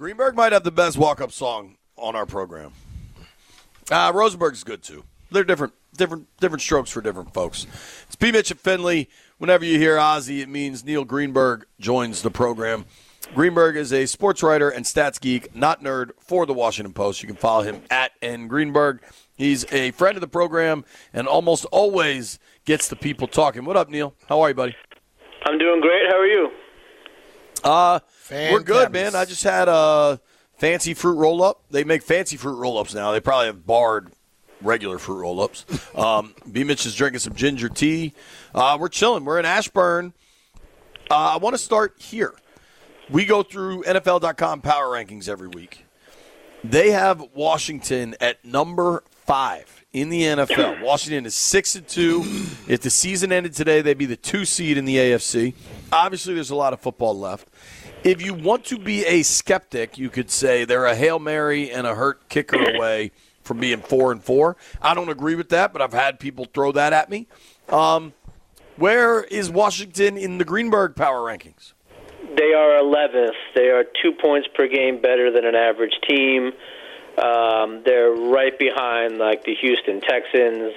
Greenberg might have the best walk-up song on our program. Rosenberg's good, too. They're different strokes for different folks. It's P. Mitch at Finley. Whenever you hear Ozzy, it means Neil Greenberg joins the program. Greenberg is a sports writer and stats geek, not nerd, for the Washington Post. You can follow him at ngreenberg. He's a friend of the program and almost always gets the people talking. What up, Neil? How are you, buddy? I'm doing great. How are you? We're good, man. I just had a fancy fruit roll-up. They make fancy fruit roll-ups now. They probably have barred regular fruit roll-ups. B. Mitch is drinking some ginger tea. We're chilling. We're in Ashburn. I want to start here. We go through NFL.com power rankings every week. They have Washington at number 5 in the NFL. Washington is 6-2. If the season ended today, they'd be the 2 seed in the AFC. Obviously, there's a lot of football left. If you want to be a skeptic, you could say they're a Hail Mary and a hurt kicker away from being 4-4. I don't agree with that, but I've had people throw that at me. Where is Washington in the Greenberg power rankings? They are 11th. They are 2 points per game better than an average team. They're right behind, like, the Houston Texans.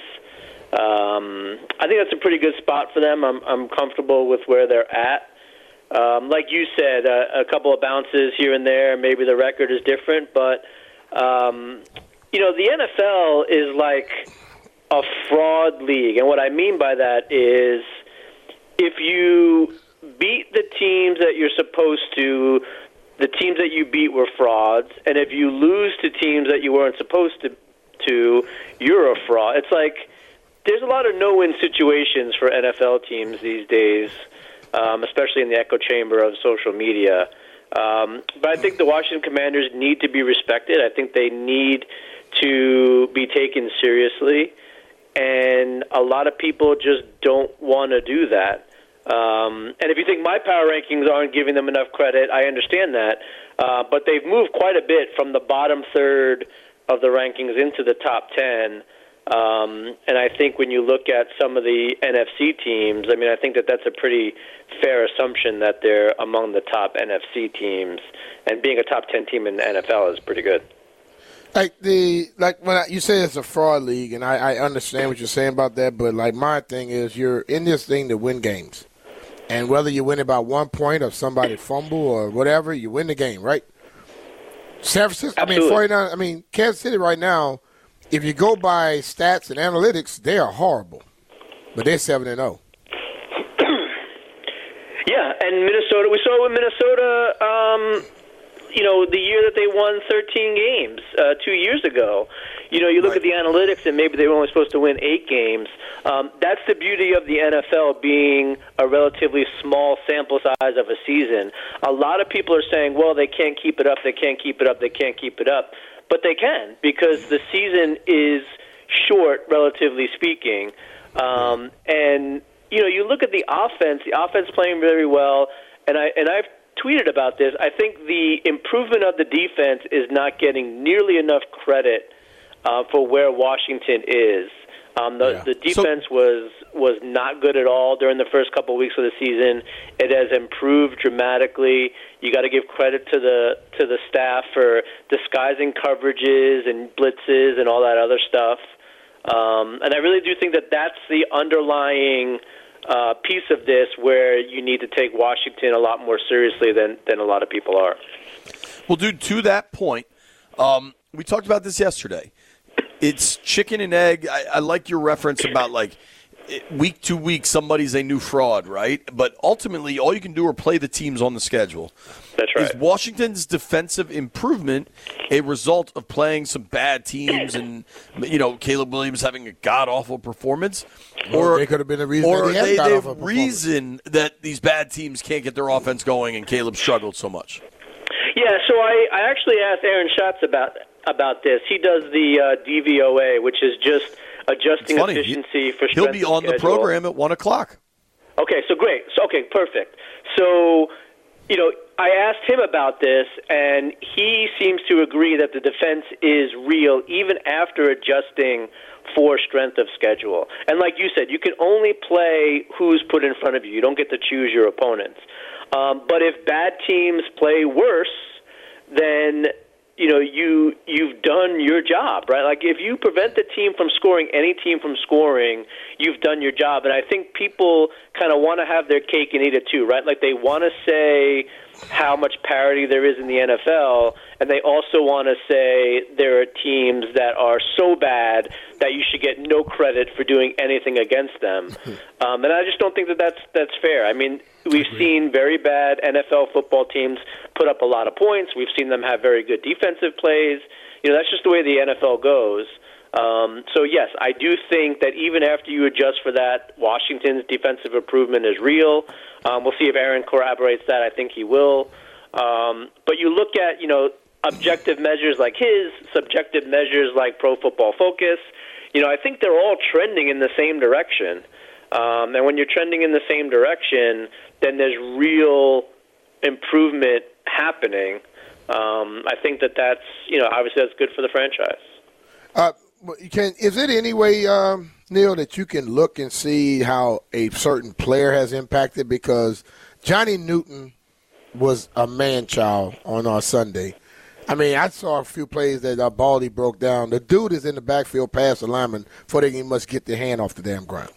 I think that's a pretty good spot for them. I'm comfortable with where they're at. Like you said, a couple of bounces here and there. Maybe the record is different, but the NFL is like a fraud league, and what I mean by that is if you beat the teams that you're supposed to, the teams that you beat were frauds, and if you lose to teams that you weren't supposed to, you're a fraud. It's like there's a lot of no-win situations for NFL teams these days, especially in the echo chamber of social media. But I think the Washington Commanders need to be respected. I think they need to be taken seriously, and a lot of people just don't want to do that. And if you think my power rankings aren't giving them enough credit, I understand that. But they've moved quite a bit from the bottom third of the rankings into the top 10. And I think when you look at some of the NFC teams, I think that that's a pretty fair assumption that they're among the top NFC teams. And being a top 10 team in the NFL is pretty good. You say it's a fraud league, and I understand what you're saying about that, but my thing is you're in this thing to win games. And whether you win it by 1 point or somebody fumble or whatever, you win the game, right? San Francisco, Absolutely. 49, Kansas City right now, if you go by stats and analytics, they are horrible. But they're 7-0. Yeah, and Minnesota, we saw with Minnesota, the year that they won 13 games 2 years ago. You look at the analytics, and maybe they were only supposed to win 8 games. That's the beauty of the NFL being a relatively small sample size of a season. A lot of people are saying, well, they can't keep it up, they can't keep it up, they can't keep it up. But they can, because the season is short, relatively speaking. And, you look at the offense playing very well, and I've tweeted about this. I think the improvement of the defense is not getting nearly enough credit for where Washington is. The defense was not good at all during the first couple of weeks of the season. It has improved dramatically. You got to give credit to the staff for disguising coverages and blitzes and all that other stuff. And I really do think that that's the underlying piece of this where you need to take Washington a lot more seriously than a lot of people are. Well, dude, to that point, we talked about this yesterday. It's chicken and egg. I like your reference about, week to week, somebody's a new fraud, right? But ultimately, all you can do are play the teams on the schedule. That's right. Is Washington's defensive improvement a result of playing some bad teams and, Caleb Williams having a god-awful performance? Or it could have been a reason or they are they the reason that these bad teams can't get their offense going and Caleb struggled so much? Yeah, so I actually asked Aaron Schatz about this. He does the DVOA, which is just adjusting efficiency for strength He'll be on the program at 1 o'clock. Okay, so great. Okay, perfect. So, I asked him about this, and he seems to agree that the defense is real even after adjusting for strength of schedule. And like you said, you can only play who's put in front of you. You don't get to choose your opponents. But if bad teams play worse, then you've done your job, right? Like if you prevent the team from scoring, any team from scoring, you've done your job. And I think people kind of want to have their cake and eat it too, right? Like they want to say how much parity there is in the NFL, and they also want to say there are teams that are so bad that you should get no credit for doing anything against them. And I just don't think that that's fair. I mean, we've seen very bad NFL football teams put up a lot of points. We've seen them have very good defensive plays. That's just the way the NFL goes. So, yes, I do think that even after you adjust for that, Washington's defensive improvement is real. We'll see if Aaron corroborates that. I think he will. But you look at, objective measures like his, subjective measures like Pro Football Focus. I think they're all trending in the same direction. And when you're trending in the same direction, then there's real improvement happening. I think that's, obviously that's good for the franchise. Is it any way, Neil, that you can look and see how a certain player has impacted? Because Johnny Newton was a man-child on Sunday. I mean, I saw a few plays that Baldy broke down. The dude is in the backfield past the lineman before they must get their hand off the damn ground.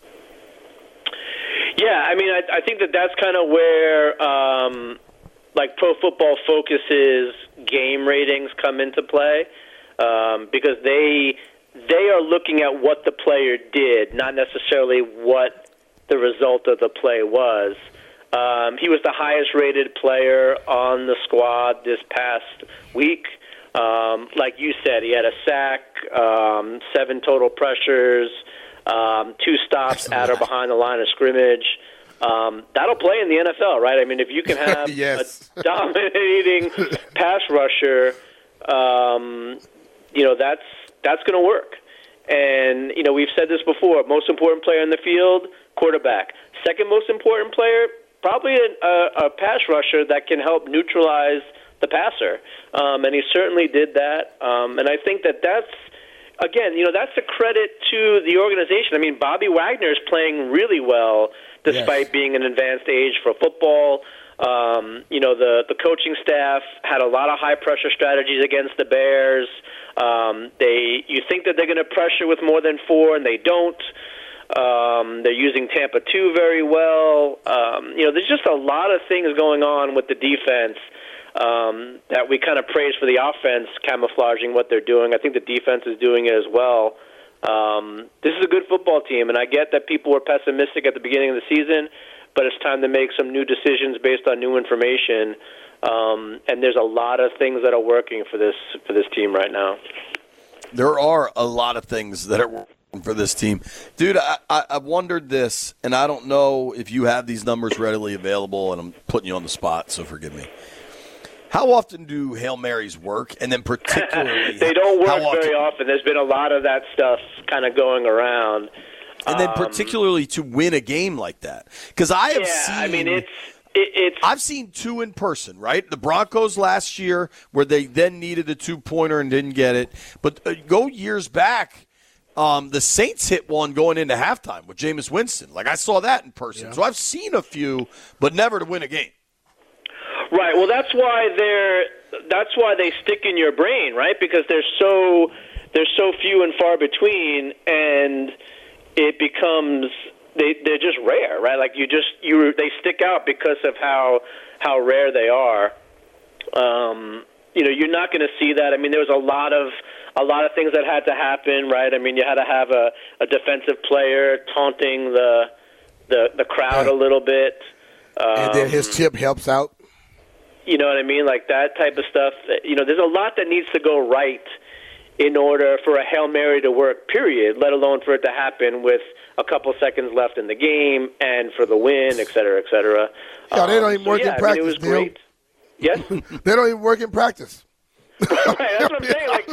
Yeah, I mean, I think that's kind of where, like Pro Football Focus's game ratings come into play, because they are looking at what the player did, not necessarily what the result of the play was. He was the highest-rated player on the squad this past week. Like you said, he had a sack, 7 total pressures, 2 stops at or behind the line of scrimmage. That'll play in the NFL, right? I mean, if you can have yes. a dominating pass rusher, that's going to work. And, we've said this before, most important player in the field, quarterback. Second most important player, probably a pass rusher that can help neutralize the passer. And he certainly did that. And I think that's, again, that's a credit to the organization. I mean, Bobby Wagner is playing really well despite being an advanced age for football. The coaching staff had a lot of high-pressure strategies against the Bears. You think that they're going to pressure with more than 4, and they don't. They're using Tampa 2 very well. There's just a lot of things going on with the defense that we kind of praise for the offense camouflaging what they're doing. I think the defense is doing it as well. This is a good football team, and I get that people were pessimistic at the beginning of the season, but it's time to make some new decisions based on new information. And there's a lot of things that are working for this team right now. There are a lot of things that are working for this team. Dude, I wondered this, and I don't know if you have these numbers readily available, and I'm putting you on the spot, so forgive me. How often do Hail Marys work? And then particularly they don't work very often. There's been a lot of that stuff kind of going around. And then particularly to win a game like that. Because I have seen – I mean, I've seen 2 in person, right? The Broncos last year where they then needed a 2-pointer and didn't get it. But go years back, the Saints hit one going into halftime with Jameis Winston. Like, I saw that in person. Yeah. So I've seen a few, but never to win a game. Right. Well, that's why they stick in your brain, right? Because they're so few and far between, and it becomes they're just rare, right? Like they stick out because of how rare they are. You're not going to see that. I mean, there was a lot of things that had to happen, right? I mean, you had to have a defensive player taunting the crowd a little bit, and then his chip helps out. You know what I mean? Like that type of stuff. There's a lot that needs to go right in order for a Hail Mary to work, period, let alone for it to happen with a couple seconds left in the game and for the win, et cetera, et cetera. Yeah, they don't even work in practice. I mean, it was great. Yes? They don't even work in practice. Right, that's what I'm saying. Like,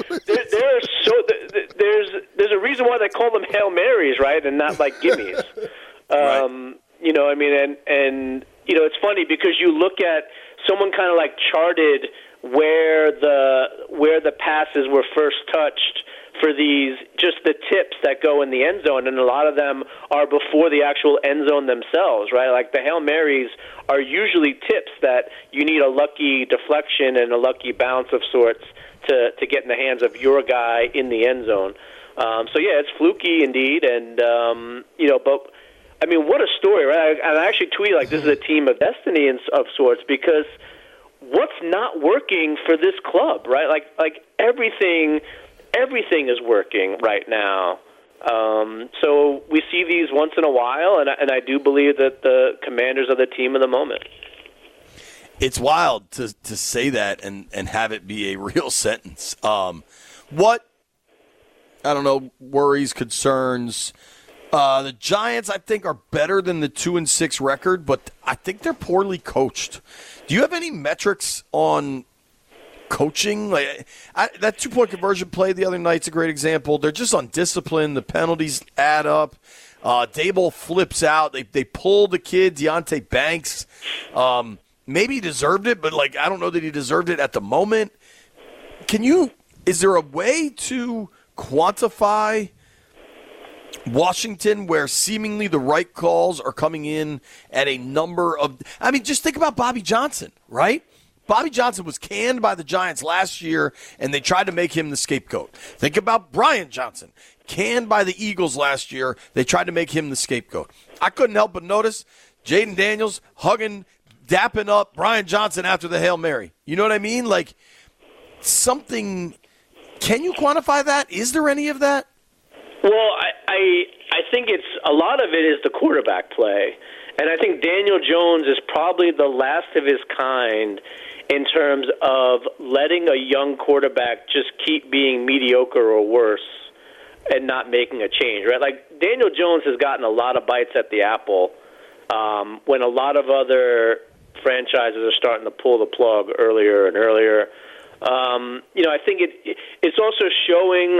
there's a reason why they call them Hail Marys, right, and not like gimmies. Right. I mean, and it's funny because you look at someone kind of like charted where the passes were first touched for these, just the tips that go in the end zone, and a lot of them are before the actual end zone themselves, right? Like the Hail Marys are usually tips that you need a lucky deflection and a lucky bounce of sorts to get in the hands of your guy in the end zone. So yeah, it's fluky indeed, and but I mean, what a story, right? And I actually tweeted like this is a team of destiny of sorts, because what's not working for this club, right? Like everything is working right now. So we see these once in a while, and I do believe that the Commanders are the team of the moment. It's wild to say that and have it be a real sentence. What, I don't know, worries, concerns? The Giants, I think, are better than the 2-6 record, but I think they're poorly coached. Do you have any metrics on coaching? Like that 2-point conversion play the other night's a great example. They're just undisciplined. The penalties add up. Dable flips out. They pull the kid, Deonte Banks. Maybe he deserved it, but I don't know that he deserved it at the moment. Is there a way to quantify Washington where seemingly the right calls are coming in at a number of – I mean, just think about Bobby Johnson, right? Bobby Johnson was canned by the Giants last year, and they tried to make him the scapegoat. Think about Brian Johnson, canned by the Eagles last year. They tried to make him the scapegoat. I couldn't help but notice Jaden Daniels dapping up Brian Johnson after the Hail Mary. You know what I mean? Like something – can you quantify that? Is there any of that? Well, I think it's a lot of it is the quarterback play. And I think Daniel Jones is probably the last of his kind in terms of letting a young quarterback just keep being mediocre or worse and not making a change, right? Like Daniel Jones has gotten a lot of bites at the apple when a lot of other franchises are starting to pull the plug earlier and earlier. I think it's also showing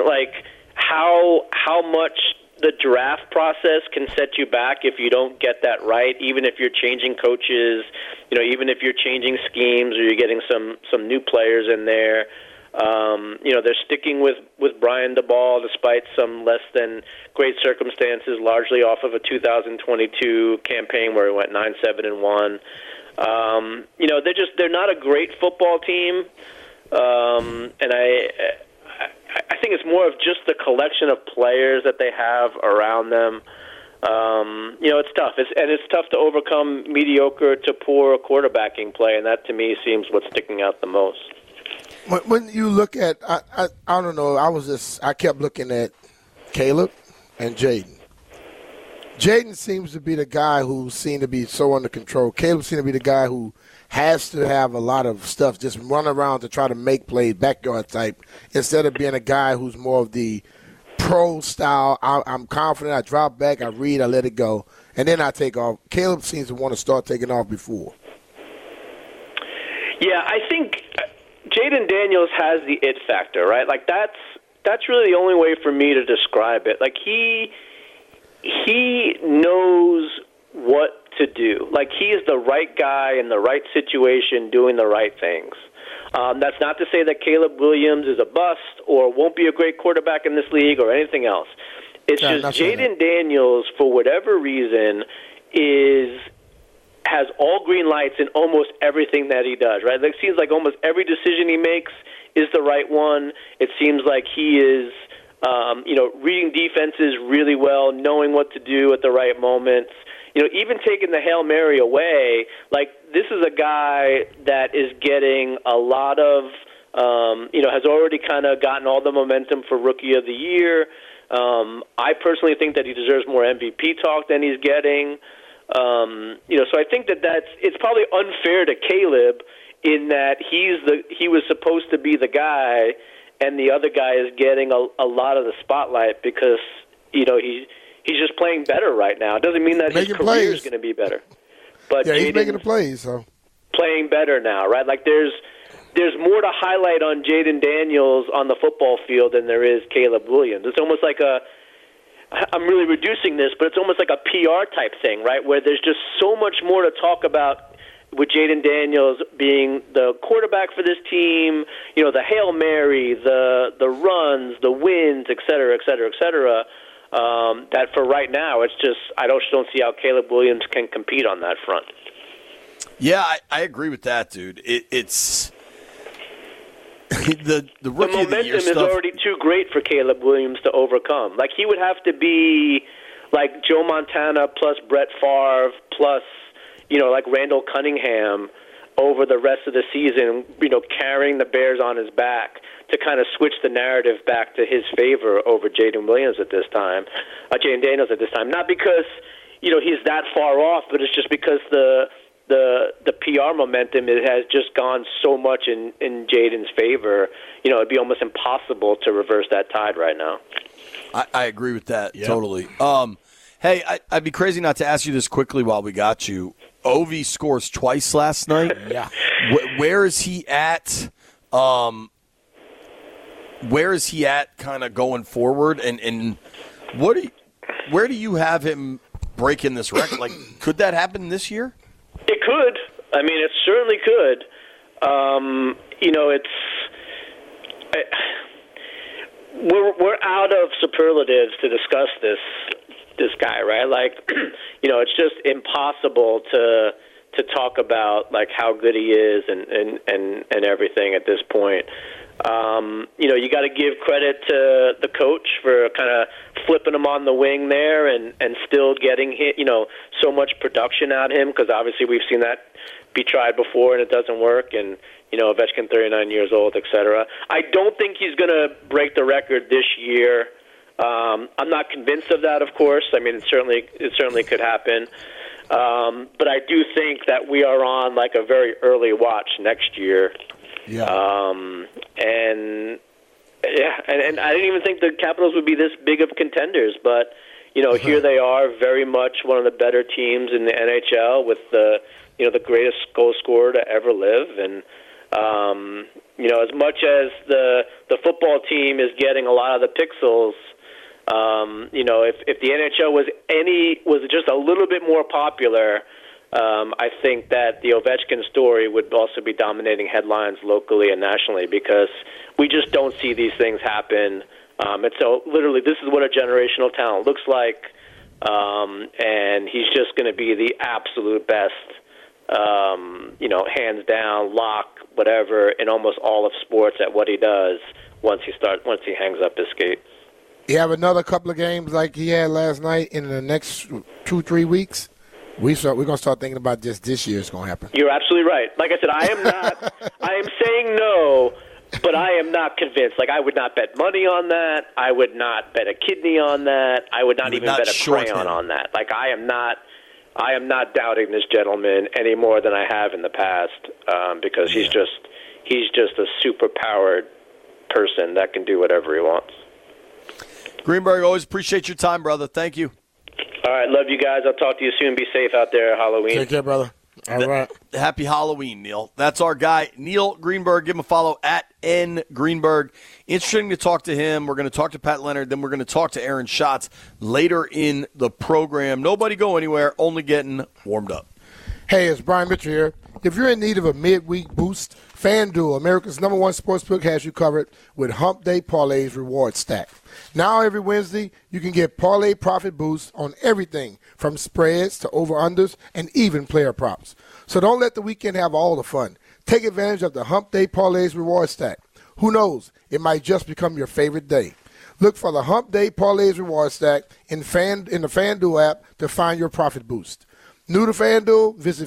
how much the draft process can set you back if you don't get that right, even if you're changing coaches, even if you're changing schemes or you're getting some new players in there. They're sticking with Brian Daboll despite some less than great circumstances, largely off of a 2022 campaign where he went 9-7-1. They're not a great football team. And I think it's more of just the collection of players that they have around them. It's tough. It's tough to overcome mediocre to poor quarterbacking play, and that to me seems what's sticking out the most. When you look at, I don't know, I kept looking at Caleb and Jaden. Jaden seems to be the guy who seemed to be so under control. Caleb seemed to be the guy who has to have a lot of stuff, just run around to try to make plays, backyard type, instead of being a guy who's more of the pro style. I'm confident, I drop back, I read, I let it go, and then I take off. Caleb seems to want to start taking off before. Yeah, I think Jaden Daniels has the it factor, right? Like that's really the only way for me to describe it. Like he knows what to do. Like he is the right guy in the right situation doing the right things. That's not to say that Caleb Williams is a bust or won't be a great quarterback in this league or anything else. It's just Jaden Daniels, for whatever reason, has all green lights in almost everything that he does, right? It seems like almost every decision he makes is the right one. It seems like he is reading defenses really well, knowing what to do at the right moments. Even taking the Hail Mary away, this is a guy that is getting a lot of, has already kind of gotten all the momentum for Rookie of the Year. I personally think that he deserves more MVP talk than he's getting. So I think it's probably unfair to Caleb in that he was supposed to be the guy, and the other guy is getting a lot of the spotlight because he's just playing better right now. It doesn't mean that his career is going to be better. But yeah, he's making the plays, so playing better now, right? Like there's more to highlight on Jaden Daniels on the football field than there is Caleb Williams. It's almost like I'm really reducing this, but it's almost like a PR type thing, right? Where there's just so much more to talk about with Jaden Daniels being the quarterback for this team, the Hail Mary, the runs, the wins, et cetera, et cetera, et cetera, that for right now, it's just I don't see how Caleb Williams can compete on that front. Yeah, I agree with that, dude. It's the rookie of the year momentum is stuff. already too great for Caleb Williams to overcome. Like, he would have to be like Joe Montana plus Brett Favre plus, like Randall Cunningham over the rest of the season, carrying the Bears on his back to kind of switch the narrative back to his favor over Jaden Daniels at this time. Not because, he's that far off, but it's just because the PR momentum has just gone so much in Jaden's favor. It'd be almost impossible to reverse that tide right now. I agree with that totally. Hey, I'd be crazy not to ask you this quickly while we got you. Ovi scores twice last night. Yeah. Where is he at? Where is he at kind of going forward? And where do you have him breaking this record? Like, could that happen this year? It could. I mean, it certainly could. We're out of superlatives to discuss this guy, right? Like, it's just impossible to talk about like how good he is and everything at this point. You got to give credit to the coach for kind of flipping him on the wing there and still getting hit, so much production out of him, because obviously we've seen that be tried before and it doesn't work. And Ovechkin, 39 years old, et cetera. I don't think he's going to break the record this year. I'm not convinced of that, of course. I mean, it certainly could happen. But I do think that we are on like a very early watch next year. Yeah. And I didn't even think the Capitals would be this big of contenders, but here they are, very much one of the better teams in the NHL with the greatest goal scorer to ever live. And as much as the football team is getting a lot of the pixels, if the NHL was just a little bit more popular, I think that the Ovechkin story would also be dominating headlines locally and nationally, because we just don't see these things happen. And so literally this is what a generational talent looks like, and he's just going to be the absolute best, hands down, lock, whatever, in almost all of sports at what he does once he hangs up his skate. You have another couple of games like he had last night in the next 2-3 weeks. We're going to start thinking about this year is going to happen. You're absolutely right. Like I said, I am saying no, but I am not convinced. Like, I would not bet money on that. I would not bet a kidney on that. I would not even bet a crayon on that. Like, I am not doubting this gentleman any more than I have in the past, because he's just a super powered person that can do whatever he wants. Greenberg, always appreciate your time, brother. Thank you. All right, love you guys. I'll talk to you soon. Be safe out there, Halloween. Take care, brother. All right. Happy Halloween, Neil. That's our guy, Neil Greenberg. Give him a follow at @NGreenberg. Interesting to talk to him. We're going to talk to Pat Leonard. Then we're going to talk to Aaron Schatz later in the program. Nobody go anywhere. Only getting warmed up. Hey, it's Brian Mitchell here. If you're in need of a midweek boost, FanDuel, America's #1 sportsbook, has you covered with Hump Day Parlays Reward Stack. Now every Wednesday, you can get parlay profit boosts on everything from spreads to over-unders and even player props. So don't let the weekend have all the fun. Take advantage of the Hump Day Parlays Reward Stack. Who knows? It might just become your favorite day. Look for the Hump Day Parlays Reward Stack in the FanDuel app to find your profit boost. New to FanDuel? Visit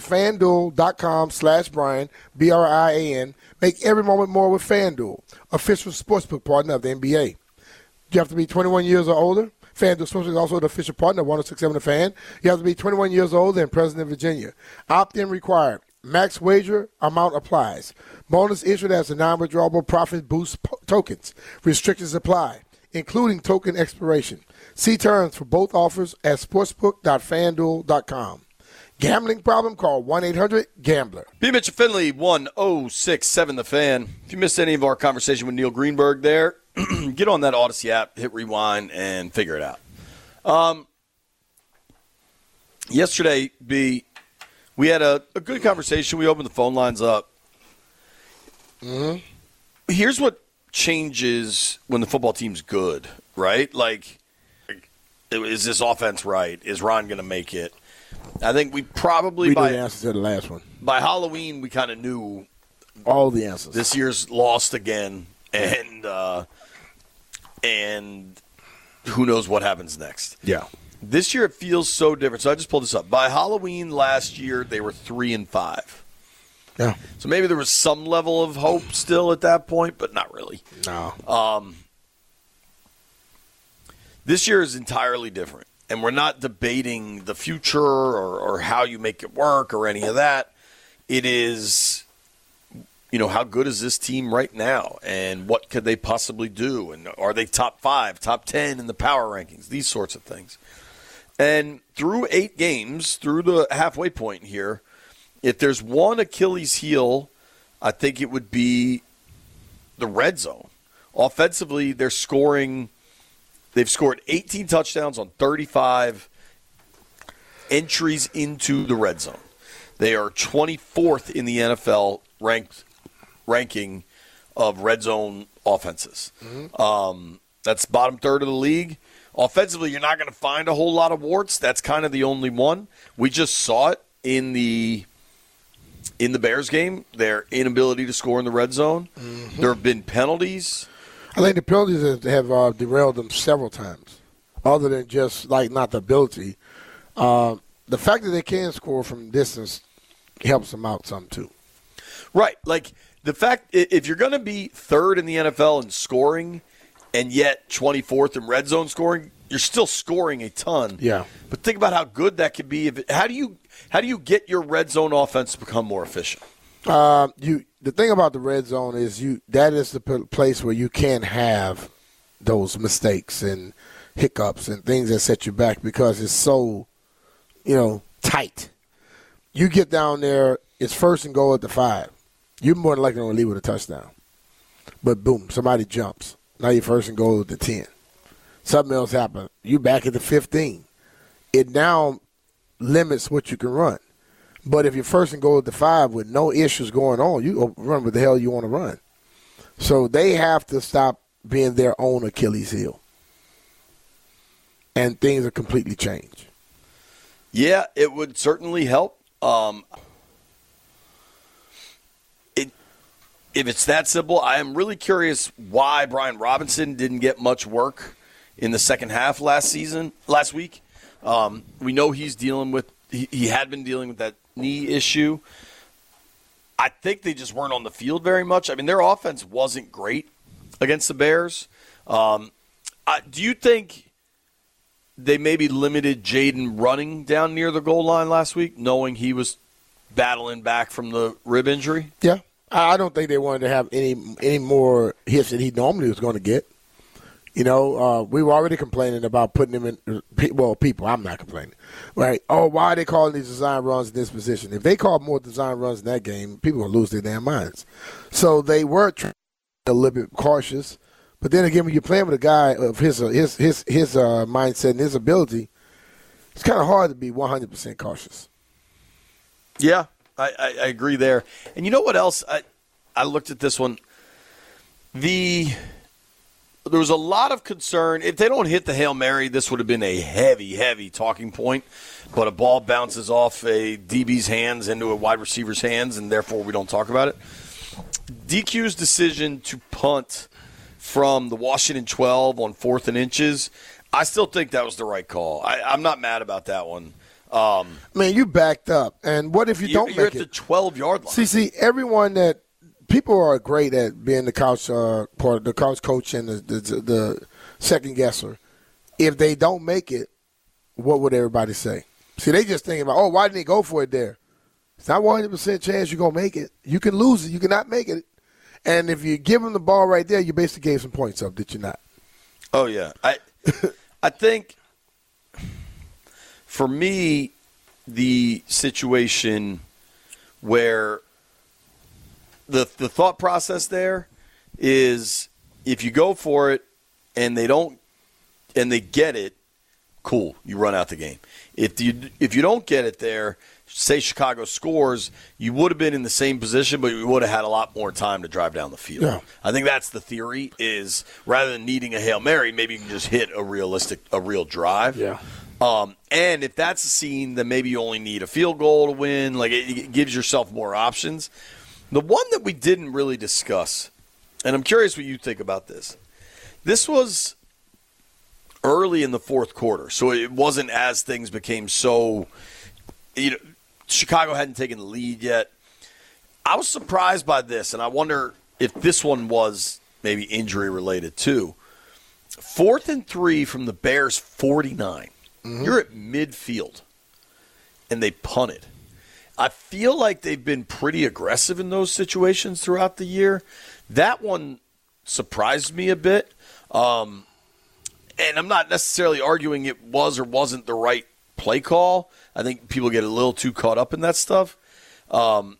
FanDuel.com/Brian, BRIAN. Make every moment more with FanDuel, official sportsbook partner of the NBA. You have to be 21 years or older. FanDuel Sportsbook is also the official partner of 106.7 The Fan. You have to be 21 years old and present in Virginia. Opt-in required. Max wager amount applies. Bonus issued as a non-withdrawable profit boost tokens. Restrictions apply, including token expiration. See terms for both offers at sportsbook.fanduel.com. Gambling problem? Call 1-800-GAMBLER. B. Mitchell Finley, 1067 The Fan. If you missed any of our conversation with Neil Greenberg there, get on that Odyssey app, hit rewind, and figure it out. Yesterday, B, We had a good conversation. We opened the phone lines up. Mm-hmm. Here's what changes when the football team's good, right? Like, is this offense right? Is Ron going to make it? I think we probably We knew the answer to the last one. by Halloween we kind of knew all the answers. This year's lost again, and who knows what happens next. Yeah. This year it feels so different. So I just pulled this up. By Halloween last year, they were 3-5. Yeah. So maybe there was some level of hope still at that point, but not really. No. This year is entirely different, and we're not debating the future or how you make it work or any of that. It is, how good is this team right now, and what could they possibly do, and are they top 5, top 10 in the power rankings, these sorts of things. And through 8 games, through the halfway point here, if there's one Achilles heel, I think it would be the red zone. Offensively, they've scored 18 touchdowns on 35 entries into the red zone. They are 24th in the NFL ranking of red zone offenses. Mm-hmm. That's bottom third of the league. Offensively, you're not going to find a whole lot of warts. That's kind of the only one. We just saw it in the Bears game, their inability to score in the red zone. Mm-hmm. There have been penalties. I think the penalties have derailed them several times, other than just, not the ability. The fact that they can score from distance helps them out some, too. Right. Like, the fact, if you're going to be third in the NFL in scoring and yet 24th in red zone scoring, you're still scoring a ton. Yeah. But think about how good that could be. How do you get your red zone offense to become more efficient? The thing about the red zone is that is the place where you can have those mistakes and hiccups and things that set you back because it's so, tight. You get down there, it's first and goal at the 5. You're more than likely going to leave with a touchdown. But boom, somebody jumps. Now you're first and goal at the 10. Something else happens. You back at the 15. It now limits what you can run. But if you're first and goal at the 5 with no issues going on, you run what the hell you want to run. So they have to stop being their own Achilles heel. And things are completely changed. Yeah, it would certainly help. If it's that simple, I am really curious why Brian Robinson didn't get much work in the second half last week. We know he's dealing with he had been dealing with that knee issue. I think they just weren't on the field very much. I mean, their offense wasn't great against the Bears. Do you think they maybe limited Jaden running down near the goal line last week, knowing he was battling back from the rib injury? Yeah. I don't think they wanted to have any more hits than he normally was going to get. We were already complaining about putting him in people. I'm not complaining. Right? Oh, why are they calling these design runs in this position? If they called more design runs in that game, people would lose their damn minds. So they were a little bit cautious. But then again, when you're playing with a guy of his mindset and his ability, it's kind of hard to be 100% cautious. Yeah. I agree there. And you know what else? I looked at this one. There was a lot of concern. If they don't hit the Hail Mary, this would have been a heavy, heavy talking point. But a ball bounces off a DB's hands into a wide receiver's hands, and therefore we don't talk about it. DQ's decision to punt from the Washington 12 on 4th and inches, I still think that was the right call. I'm not mad about that one. Man, you backed up. And what if you don't make it? You're at the 12-yard line. See, everyone that people are great at being the couch part, the couch coach and the second guesser. If they don't make it, what would everybody say? See, they just thinking about, why didn't he go for it there? It's not 100% chance you're going to make it. You can lose it. You cannot make it. And if you give them the ball right there, you basically gave some points up, did you not? Oh, yeah. I think for me, the situation where the thought process there is if you go for it and they don't and they get it, cool, you run out the game. If you don't get it there, say Chicago scores, you would have been in the same position, but you would have had a lot more time to drive down the field. Yeah. I think that's the theory, is rather than needing a Hail Mary, maybe you can just hit a real drive. Yeah. And if that's the scene, then maybe you only need a field goal to win. Like, it gives yourself more options. The one that we didn't really discuss, and I'm curious what you think about this. This was early in the fourth quarter, so it wasn't as things became so, Chicago hadn't taken the lead yet. I was surprised by this, and I wonder if this one was maybe injury related too. 4th and 3 from the Bears 49. Mm-hmm. You're at midfield, and they punted. I feel like they've been pretty aggressive in those situations throughout the year. That one surprised me a bit. And I'm not necessarily arguing it was or wasn't the right play call. I think people get a little too caught up in that stuff. But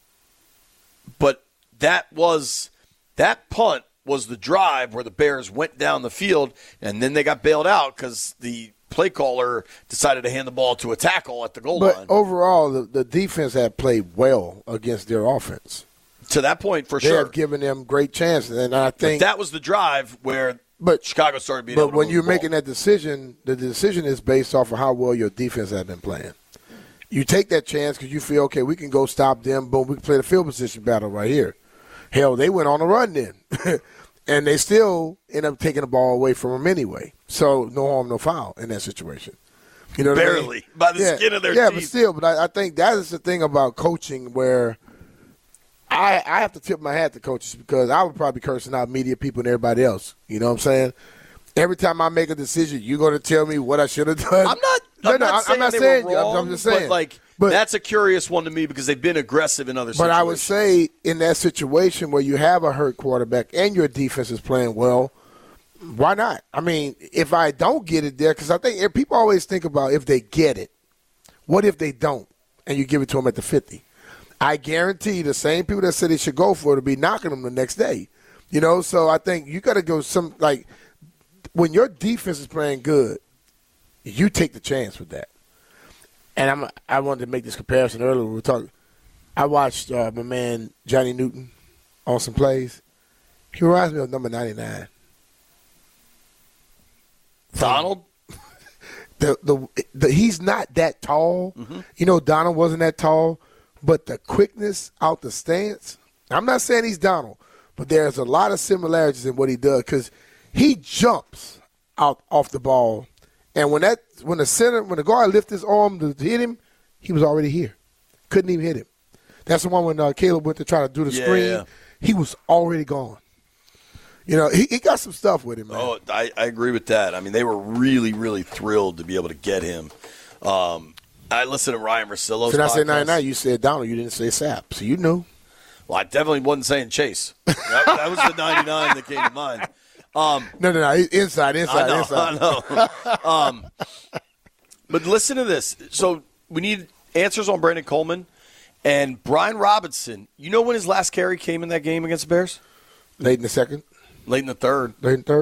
that punt was the drive where the Bears went down the field, and then they got bailed out because the play caller decided to hand the ball to a tackle at the goal line. But overall, the defense had played well against their offense. To that point, for they sure. They have given them great chances, and I think that was the drive where Chicago started being able to But when move you're the ball. making that decision, the decision is based off of how well your defense has been playing. You take that chance because you feel, okay, we can go stop them. Boom, we can play the field position battle right here. Hell, they went on a run then. And they still end up taking the ball away from them anyway. So no harm, no foul in that situation. You know what Barely. I mean? By the skin of their teeth. teeth. But still, I think that is the thing about coaching where I have to tip my hat to coaches because I would probably be cursing out media people and everybody else. You know what I'm saying? Every time I make a decision, you're going to tell me what I should have done. I'm not saying they were wrong, I'm just saying. But that's a curious one to me because they've been aggressive in other situations. But I would say in that situation where you have a hurt quarterback and your defense is playing well, why not? I mean, if I don't get it there, because I think people always think about if they get it, what if they don't and you give it to them at the 50? I guarantee the same people that said they should go for it will be knocking them the next day. So I think you got to go when your defense is playing good, you take the chance with that. And I wanted to make this comparison earlier. We were talking. I watched my man Johnny Newton on some plays. He reminds me of number 99. Donald? He's not that tall. Mm-hmm. Donald wasn't that tall, but the quickness out the stance. I'm not saying he's Donald, but there's a lot of similarities in what he does because he jumps out off the ball. And when the guard lifted his arm to hit him, he was already here. Couldn't even hit him. That's the one when Caleb went to try to do the screen. Yeah. He was already gone. He got some stuff with him, man. Oh, I agree with that. I mean, they were really, really thrilled to be able to get him. I listened to Ryan Russillo's podcast. Did I say 99? You said Donald. You didn't say Sapp. So you knew. Well, I definitely wasn't saying Chase. That was the 99 that came to mind. No. Inside. I know. But listen to this. So we need answers on Brandon Coleman and Brian Robinson. You know when his last carry came in that game against the Bears? Late in the second. Late in the third.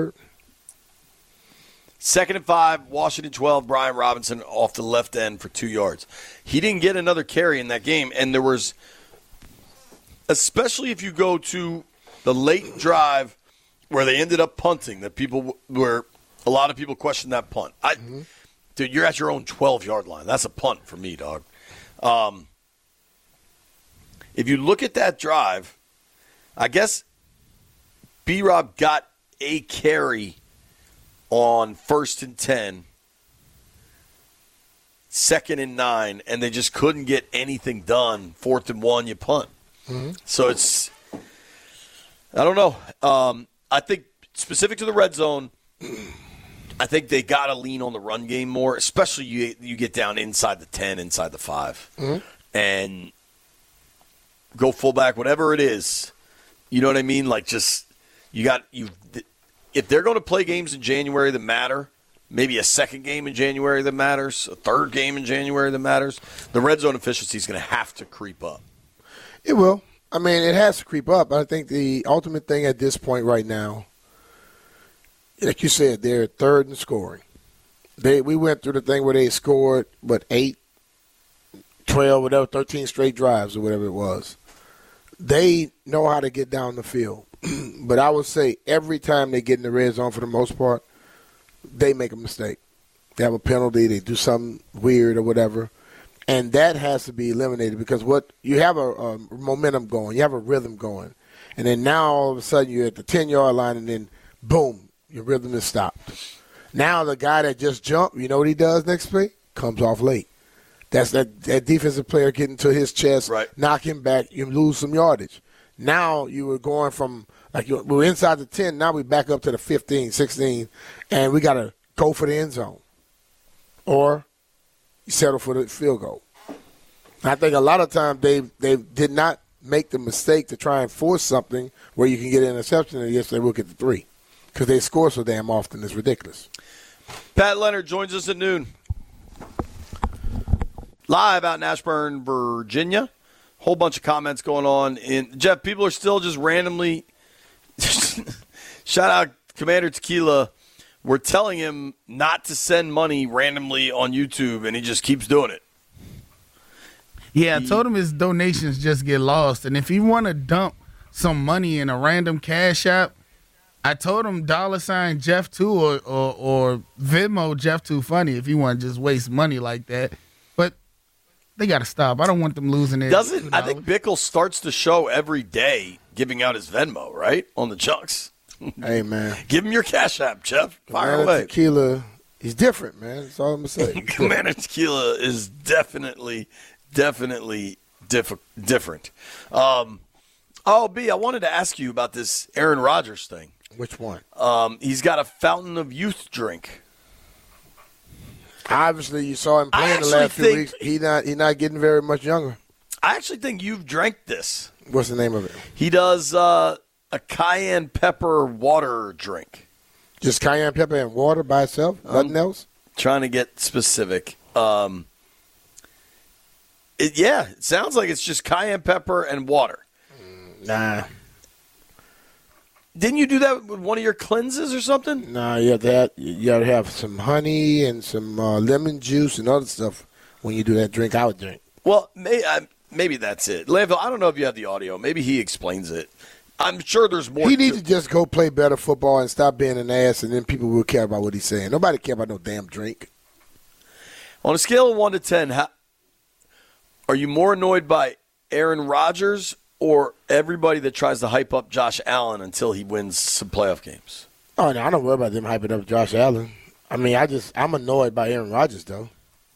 2nd and 5, Washington 12, Brian Robinson off the left end for 2 yards. He didn't get another carry in that game, and there was, especially if you go to the late drive where they ended up punting, where a lot of people questioned that punt. Dude, you're at your own 12-yard line. That's a punt for me, dog. If you look at that drive, I guess B-Rob got a carry on 1st and 10, 2nd and 9, and they just couldn't get anything done. 4th and 1, you punt. Mm-hmm. So it's – I don't know. I think specific to the red zone, I think they got to lean on the run game more, especially you get down inside the 10, inside the 5, and go fullback, whatever it is. You know what I mean? Like just if they're going to play games in January that matter, maybe a second game in January that matters, a third game in January that matters, the red zone efficiency is going to have to creep up. It will. I mean, it has to creep up. I think the ultimate thing at this point right now, like you said, they're third in scoring. We went through the thing where they scored, 8 12, whatever, 13 straight drives or whatever it was. They know how to get down the field. But I would say every time they get in the red zone for the most part, they make a mistake. They have a penalty, they do something weird or whatever. And that has to be eliminated because what you have a momentum going, you have a rhythm going. And then now all of a sudden you're at the 10-yard line and then, boom, your rhythm is stopped. Now the guy that just jumped, you know what he does next play? Comes off late. That's that defensive player getting to his chest, right. Knock him back, you lose some yardage. Now you were going from, we're inside the 10, now we back up to the 15, 16, and we got to go for the end zone. Or you settle for the field goal. I think a lot of times they did not make the mistake to try and force something where you can get an interception, and yes, they will get the 3. Because they score so damn often, it's ridiculous. Pat Leonard joins us at noon. Live out in Ashburn, Virginia. Whole bunch of comments going on. Jeff, people are still just randomly shout out Commander Tequila. We're telling him not to send money randomly on YouTube, and he just keeps doing it. Yeah, I told him his donations just get lost. And if you want to dump some money in a random Cash App, I told him $ Jeff2 or Venmo Jeff2 Funny if you want to just waste money like that. But they got to stop. I don't want them losing it. Doesn't I think Bickle starts the show every day giving out his Venmo, right? On the Junks. Hey, man. Give him your Cash App, Jeff. Fire Commander away. Tequila, he's different, man. That's all I'm going to say. Commander Tequila is definitely different. B, I wanted to ask you about this Aaron Rodgers thing. Which one? He's got a Fountain of Youth drink. Obviously, you saw him playing the last few weeks. He's not getting very much younger. I actually think you've drank this. What's the name of it? He does a cayenne pepper water drink. Just cayenne pepper and water by itself? Nothing else? Trying to get specific. It sounds like it's just cayenne pepper and water. Nah. Didn't you do that with one of your cleanses or something? Nah, you have to have some honey and some lemon juice and other stuff when you do that drink. I would drink. Well, maybe that's it. Landville, I don't know if you have the audio. Maybe he explains it. I'm sure there's more. He needs to just go play better football and stop being an ass, and then people will care about what he's saying. Nobody care about no damn drink. On a scale of 1 to 10, are you more annoyed by Aaron Rodgers or everybody that tries to hype up Josh Allen until he wins some playoff games? Oh, no, I don't worry about them hyping up Josh Allen. I mean, I'm annoyed by Aaron Rodgers, though.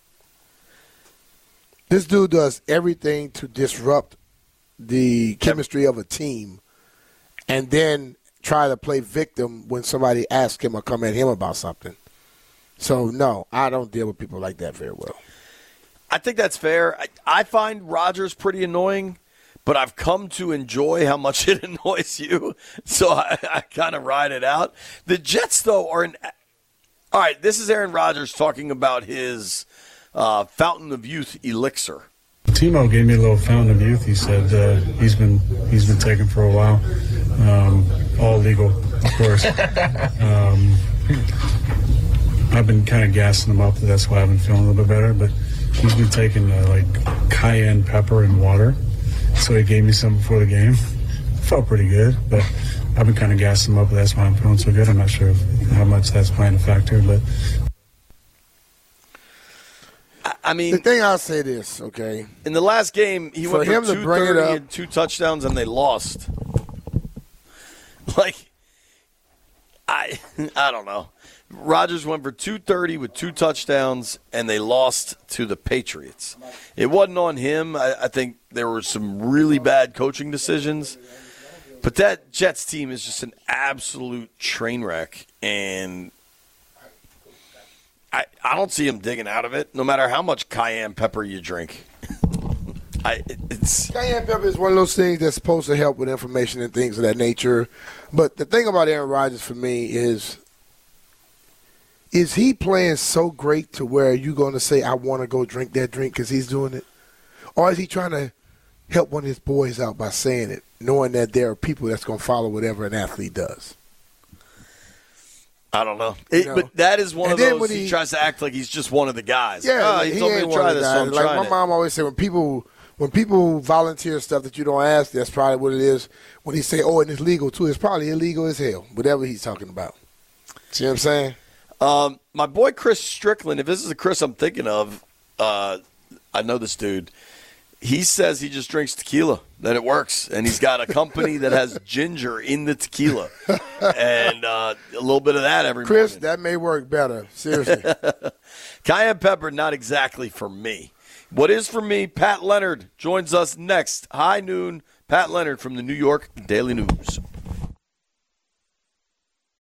This dude does everything to disrupt the chemistry of a team and then try to play victim when somebody asks him or come at him about something. So, no, I don't deal with people like that very well. I think that's fair. I find Rodgers pretty annoying, but I've come to enjoy how much it annoys you, so I kind of ride it out. The Jets, though, are in – all right, this is Aaron Rodgers talking about his Fountain of Youth elixir. Timo gave me a little Fountain of Youth. He said he's been taking for a while. All legal, of course. I've been kind of gassing him up. That's why I've been feeling a little bit better. But he's been taking cayenne pepper and water. So he gave me some before the game. Felt pretty good, but I've been kind of gassing him up. That's why I'm feeling so good. I'm not sure how much that's playing a factor, but. I mean, the thing I'll say this, okay? In the last game, he went for 230 and 2 touchdowns, and they lost. I don't know. Rodgers went for 230 with 2 touchdowns, and they lost to the Patriots. It wasn't on him. I think there were some really bad coaching decisions. But that Jets team is just an absolute train wreck, and I don't see him digging out of it, no matter how much cayenne pepper you drink. Cayenne pepper is one of those things that's supposed to help with information and things of that nature. But the thing about Aaron Rodgers for me is he playing so great to where you're going to say, I want to go drink that drink because he's doing it? Or is he trying to help one of his boys out by saying it, knowing that there are people that's going to follow whatever an athlete does? I don't know. know. But that is one And of then those. when He he tries to act like he's just one of the guys. Yeah, He told me ain't to one try of the this, so guys. I'm Like trying my it. mom always said, when people volunteer stuff that you don't ask, that's probably what it is. When he say, "Oh, and it's legal too," it's probably illegal as hell. Whatever he's talking about. See what I'm saying? My boy Chris Strickland, if this is the Chris I'm thinking of, I know this dude. He says he just drinks tequila, that it works. And he's got a company that has ginger in the tequila. And a little bit of that every Chris, morning. that may work better. Seriously. Cayenne pepper, not exactly for me. What is for me, Pat Leonard joins us next. High noon, Pat Leonard from the New York Daily News.